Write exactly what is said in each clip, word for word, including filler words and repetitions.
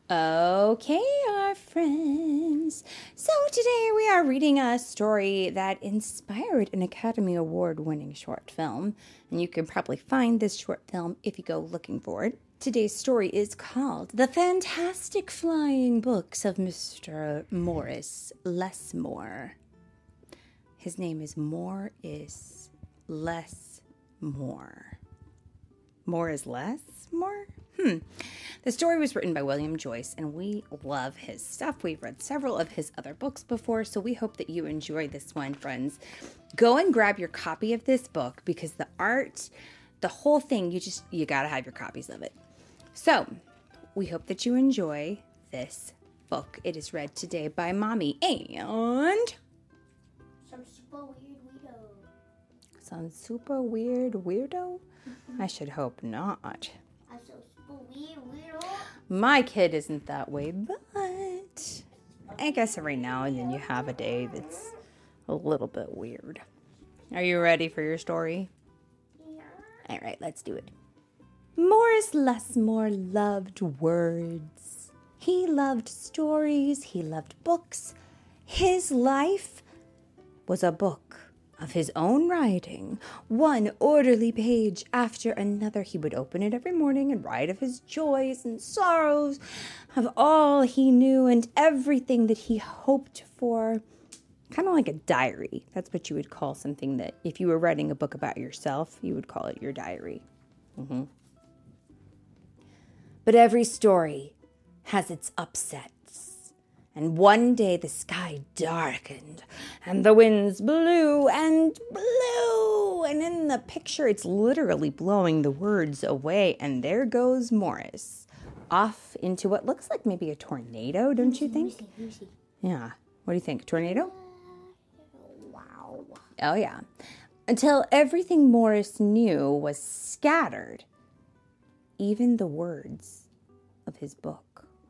Okay, our friends. So today we are reading a story that inspired an Academy Award-winning short film. And you can probably find this short film if you go looking for it. Today's story is called The Fantastic Flying Books of Mister Morris Lessmore. His name is Morris Lessmore. More is less? More? Hmm. The story was written by William Joyce, and we love his stuff. We've read several of his other books before, so we hope that you enjoy this one, friends. Go and grab your copy of this book, because the art, the whole thing, you just, you gotta have your copies of it. So, we hope that you enjoy this book. It is read today by Mommy and... Some super weird weirdo. Some super weird weirdo? I should hope not. I'm so super weird weirdo. My kid isn't that way, but I guess every now and then you have a day that's a little bit weird. Are you ready for your story? Yeah. All right, let's do it. Morris Lessmore loved words. He loved stories. He loved books. His life was a book of his own writing, one orderly page after another. He would open it every morning and write of his joys and sorrows, of all he knew and everything that he hoped for. Kind of like a diary. That's what you would call something that, if you were writing a book about yourself, you would call it your diary. Mm-hmm. But every story has its upsets. And one day the sky darkened, and the winds blew and blew, and in the picture it's literally blowing the words away, and there goes Morris, off into what looks like maybe a tornado, don't you think? Lucy, Lucy. Yeah. What do you think? Tornado? Wow. Oh, yeah. Until everything Morris knew was scattered, even the words of his book.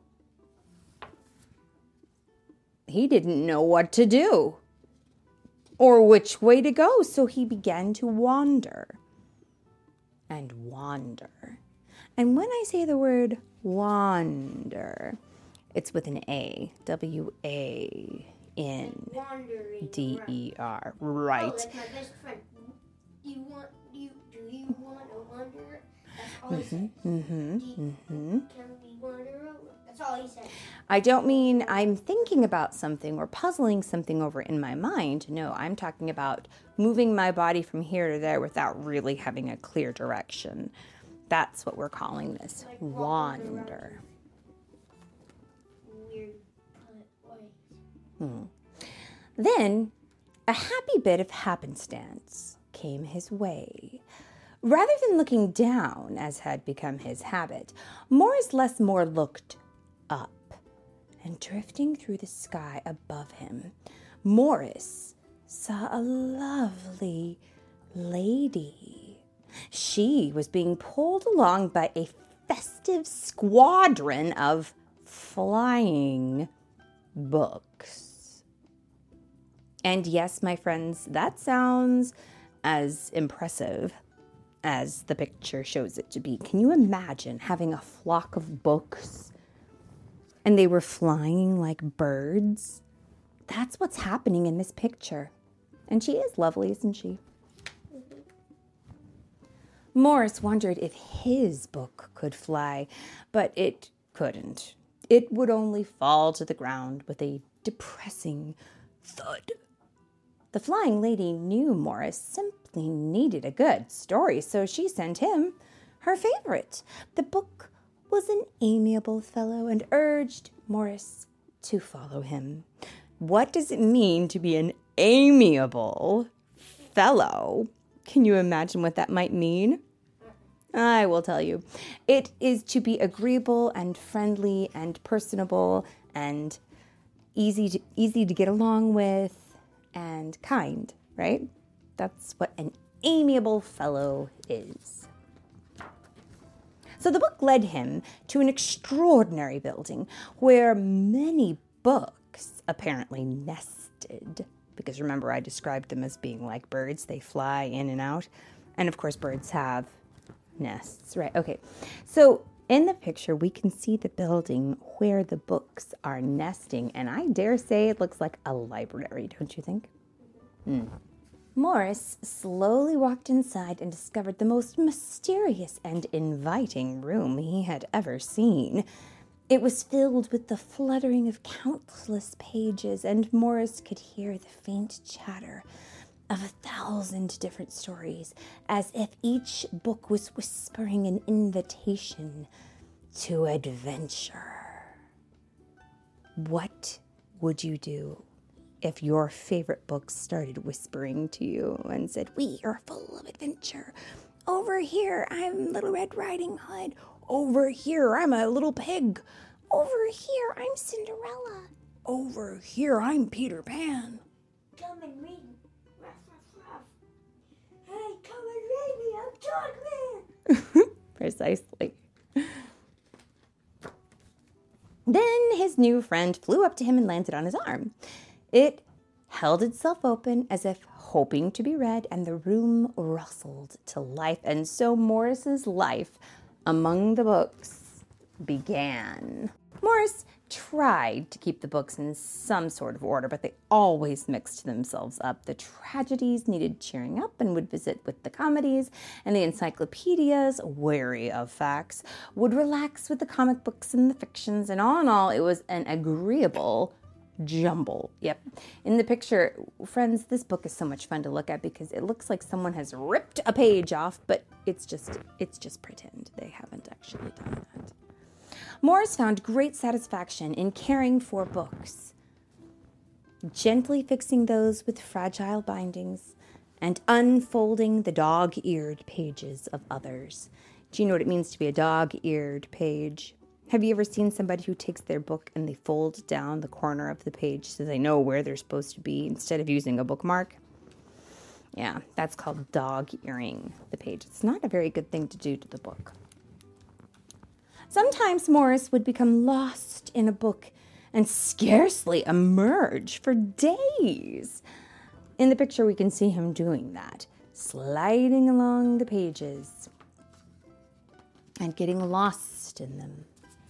He didn't know what to do or which way to go, so he began to wander and wander. And when I say the word wander, it's with an A, W A N D E R, right. Oh, like my best friend. Do you want, do you, do you want to wander? That's all he said. Mm-hmm, Do you- mm-hmm. Can we wander over? That's all he said. I don't mean I'm thinking about something or puzzling something over in my mind. No, I'm talking about moving my body from here to there without really having a clear direction. That's what we're calling this, Like wander. Weird ways. Hmm. Then, a happy bit of happenstance came his way. Rather than looking down, as had become his habit, Morris Lessmore looked up. And drifting through the sky above him, Morris saw a lovely lady. She was being pulled along by a festive squadron of flying books. And yes, my friends, that sounds as impressive as the picture shows it to be. Can you imagine having a flock of books and they were flying like birds? That's what's happening in this picture. And she is lovely, isn't she? Mm-hmm. Morris wondered if his book could fly, but it couldn't. It would only fall to the ground with a depressing thud. The flying lady knew Morris simply needed a good story, so she sent him her favorite. The book was an amiable fellow and urged Morris to follow him. What does it mean to be an amiable fellow? Can you imagine what that might mean? I will tell you. It is to be agreeable and friendly and personable and easy to, easy to get along with and kind, right? That's what an amiable fellow is. So the book led him to an extraordinary building where many books apparently nested. Because remember, I described them as being like birds. They fly in and out. And of course, birds have nests, right? Okay. So In the picture, we can see the building where the books are nesting, and I dare say it looks like a library, don't you think? Mm. Morris slowly walked inside and discovered the most mysterious and inviting room he had ever seen. It was filled with the fluttering of countless pages, and Morris could hear the faint chatter of a thousand different stories, as if each book was whispering an invitation to adventure. What would you do if your favorite books started whispering to you and said, "We are full of adventure. Over here, I'm Little Red Riding Hood. Over here, I'm a little pig. Over here, I'm Cinderella. Over here, I'm Peter Pan." Come and read. Ruff, ruff, ruff. Hey, come and read me. I'm Dogman. Precisely. Then his new friend flew up to him and landed on his arm. It held itself open as if hoping to be read, and the room rustled to life. And so Morris's life among the books began. Morris tried to keep the books in some sort of order, but they always mixed themselves up. The tragedies needed cheering up and would visit with the comedies, and the encyclopedias, wary of facts, would relax with the comic books and the fictions, and all in all, it was an agreeable jumble. Yep. In the picture, friends, this book is so much fun to look at because it looks like someone has ripped a page off, but it's just it's just pretend. They haven't actually done that. Morris found great satisfaction in caring for books, gently fixing those with fragile bindings and unfolding the dog-eared pages of others. Do you know what it means to be a dog-eared page? Have you ever seen somebody who takes their book and they fold down the corner of the page so they know where they're supposed to be instead of using a bookmark? Yeah, that's called dog-earing the page. It's not a very good thing to do to the book. Sometimes Morris would become lost in a book and scarcely emerge for days. In the picture, we can see him doing that, sliding along the pages and getting lost in them.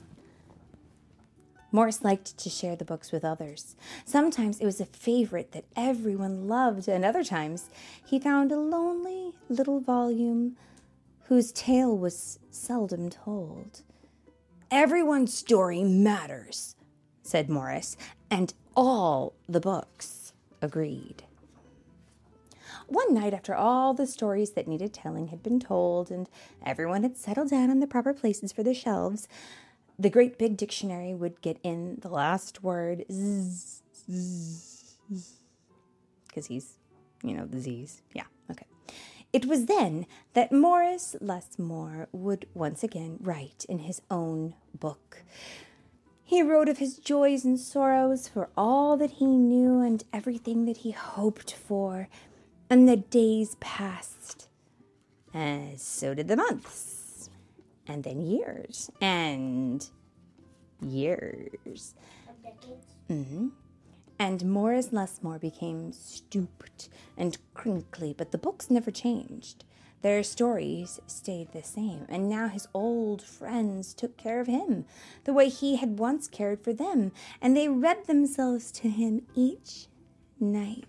Morris liked to share the books with others. Sometimes it was a favorite that everyone loved, and other times he found a lonely little volume whose tale was seldom told. "Everyone's story matters," said Morris, and all the books agreed. One night, after all the stories that needed telling had been told and everyone had settled down on the proper places for their shelves, the great big dictionary would get in the last word, zzz, zzz, because he's, you know, the Z's. Yeah, okay. It was then that Morris Lesmore would once again write in his own book. He wrote of his joys and sorrows, for all that he knew and everything that he hoped for, and the days passed, and so did the months, and then years, and years. Decades. Mm-hmm. And Morris Lesmore became stooped and crinkly, but the books never changed. Their stories stayed the same, and now his old friends took care of him the way he had once cared for them, and they read themselves to him each night.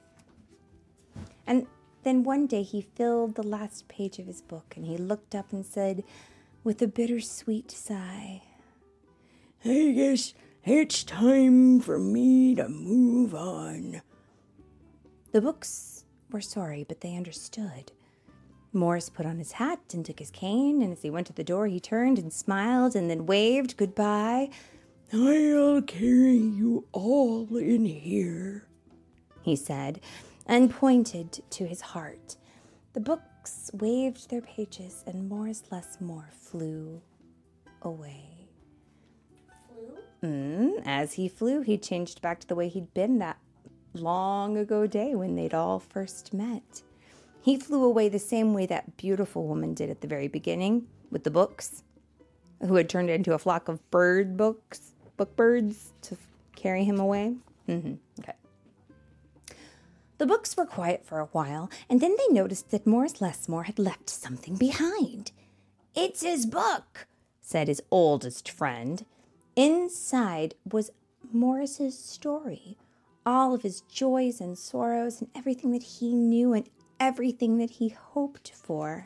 And then one day he filled the last page of his book, and he looked up and said, with a bittersweet sigh, "I guess it's time for me to move on." The books were sorry, but they understood. Morris put on his hat and took his cane, and as he went to the door, he turned and smiled and then waved goodbye. "I'll carry you all in here," he said, and pointed to his heart. The books waved their pages, and Morris Lesmore flew away. Flew? Mm, as he flew, he changed back to the way he'd been that long ago day when they'd all first met. He flew away the same way that beautiful woman did at the very beginning with the books, who had turned into a flock of bird books, book birds to carry him away. Mm-hmm. Okay. The books were quiet for a while, and then they noticed that Morris Lesmore had left something behind. "It's his book," said his oldest friend. Inside was Morris's story, all of his joys and sorrows and everything that he knew and everything that he hoped for.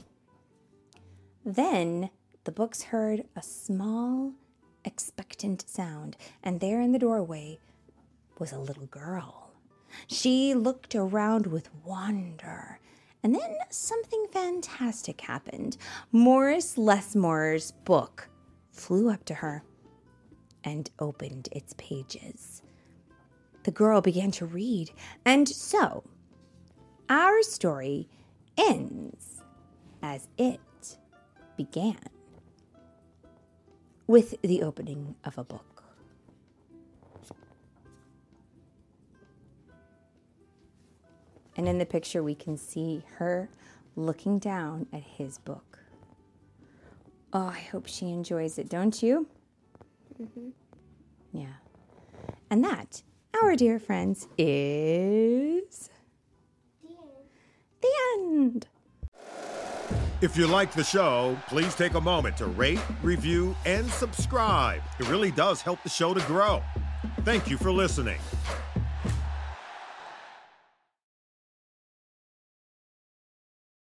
Then the books heard a small, expectant sound, and there in the doorway was a little girl. She looked around with wonder, and then something fantastic happened. Morris Lesmore's book flew up to her and opened its pages. The girl began to read, and so our story ends as it began, with the opening of a book. And in the picture, we can see her looking down at his book. Oh, I hope she enjoys it, don't you? Mm-hmm. Yeah. And that, our dear friends, is The end. the end. If you like the show, please take a moment to rate, review, and subscribe. It really does help the show to grow. Thank you for listening.